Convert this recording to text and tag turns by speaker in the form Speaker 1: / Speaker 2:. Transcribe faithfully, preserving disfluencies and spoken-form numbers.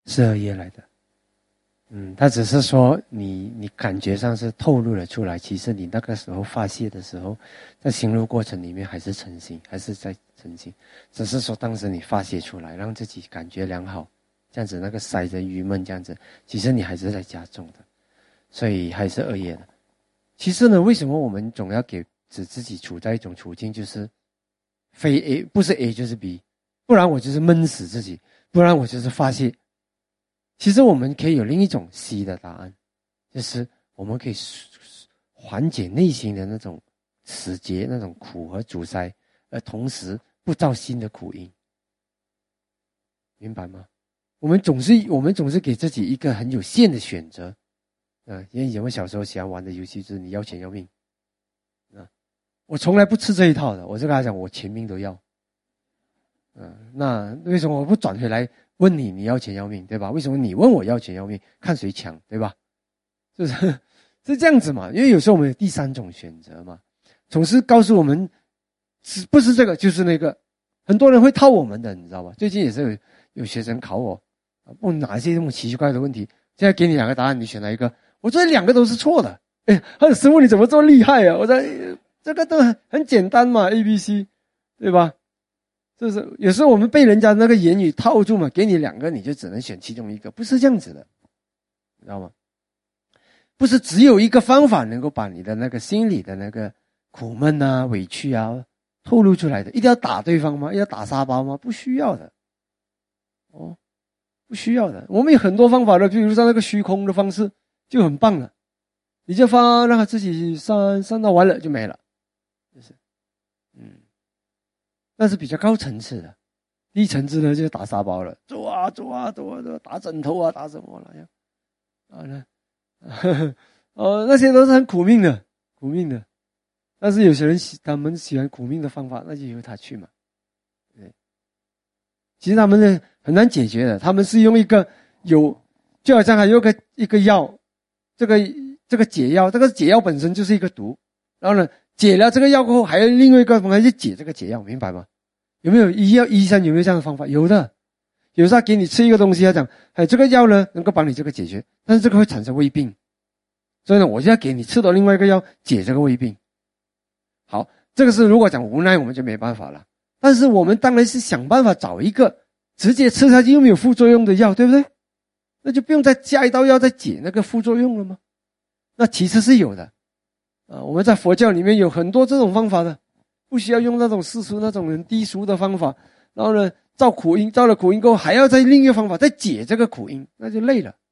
Speaker 1: 是恶业来的。嗯，他只是说你你感觉上是透露了出来，其实你那个时候发泄的时候，在行路过程里面还是诚心，还是在诚心，只是说当时你发泄出来，让自己感觉良好，这样子那个塞着郁闷这样子，其实你还是在加重的，所以还是恶业的。其实呢，为什么我们总要给使自己处在一种处境，就是非 A 不是 A 就是 B， 不然我就是闷死自己，不然我就是发泄。其实我们可以有另一种 C 的答案，就是我们可以缓解内心的那种死结、那种苦和阻塞，而同时不造新的苦因，明白吗？我们总是我们总是给自己一个很有限的选择，啊，因为以前我小时候喜欢玩的游戏就是你要钱要命，啊，我从来不吃这一套的，我就跟他讲我钱命都要，啊，那为什么我不转回来？问你你要钱要命，对吧？为什么你问我要钱要命？看谁强，对吧？就是是这样子嘛。因为有时候我们有第三种选择嘛，总是告诉我们不是这个就是那个，很多人会套我们的，你知道吧？最近也是有有学生考我，问哪一些这么奇怪的问题，现在给你两个答案，你选哪一个？我觉得两个都是错的。哎，他说师父你怎么这么厉害啊？我说这个都很很简单嘛 ，A B C， 对吧？就是有时候我们被人家那个言语套住嘛，给你两个你就只能选其中一个，不是这样子的，你知道吗？不是只有一个方法能够把你的那个心里的那个苦闷啊、委屈啊透露出来的，一定要打对方吗？要打沙包吗？不需要的，哦，不需要的。我们有很多方法的，比如像那个虚空的方式就很棒了，你就放让它自己散散到完了就没了，就是，嗯。那是比较高层次的，低层次呢就是打沙包了，做啊做啊做啊做啊，打枕头啊打什么了呀？啊呢，哦那些都是很苦命的，苦命的。但是有些人喜他们喜欢苦命的方法，那就由他去嘛。对，其实他们呢很难解决的，他们是用一个有，就好像还有个一个药，这个这个解药，这个解药本身就是一个毒，然后呢。解了这个药过后，还有另外一个方法去解这个解药，明白吗？有没有医药医生有没有这样的方法？有的，有时候他给你吃一个东西，他讲，哎，这个药呢能够帮你这个解决，但是这个会产生胃病，所以呢，我就要给你吃到另外一个药解这个胃病。好，这个是如果讲无奈，我们就没办法了。但是我们当然是想办法找一个直接吃下去又没有副作用的药，对不对？那就不用再加一道药再解那个副作用了吗？那其实是有的。啊，我们在佛教里面有很多这种方法的，不需要用那种世俗那种很低俗的方法，然后呢，造苦因，造了苦因过后，还要再另一个方法再解这个苦因，那就累了。